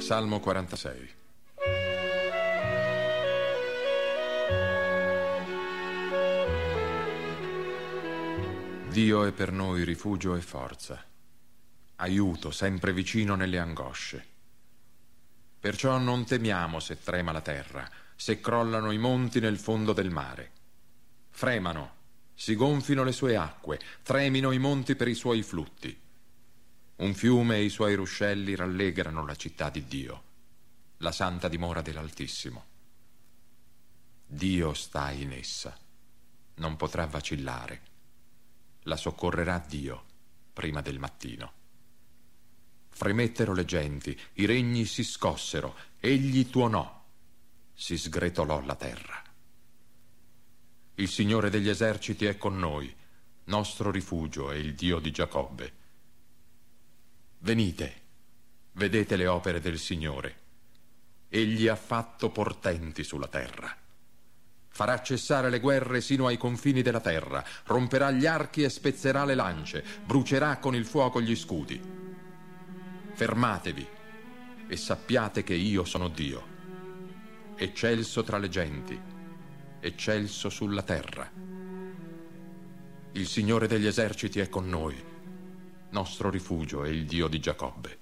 Salmo 46. Dio è per noi rifugio e forza, aiuto sempre vicino nelle angosce. Perciò non temiamo se trema la terra, se crollano i monti nel fondo del mare. Fremano, si gonfino le sue acque, tremino i monti per i suoi flutti. Un fiume e i suoi ruscelli rallegrano la città di Dio, la santa dimora dell'Altissimo. Dio sta in essa, non potrà vacillare. La soccorrerà Dio prima del mattino. Fremettero le genti, i regni si scossero, egli tuonò, si sgretolò la terra. Il Signore degli eserciti è con noi, nostro rifugio è il Dio di Giacobbe. Venite, vedete le opere del Signore. Egli ha fatto portenti sulla terra. Farà cessare le guerre sino ai confini della terra, romperà gli archi e spezzerà le lance, brucerà con il fuoco gli scudi. Fermatevi e sappiate che io sono Dio, eccelso tra le genti, eccelso sulla terra. Il Signore degli eserciti è con noi, nostro rifugio è il Dio di Giacobbe.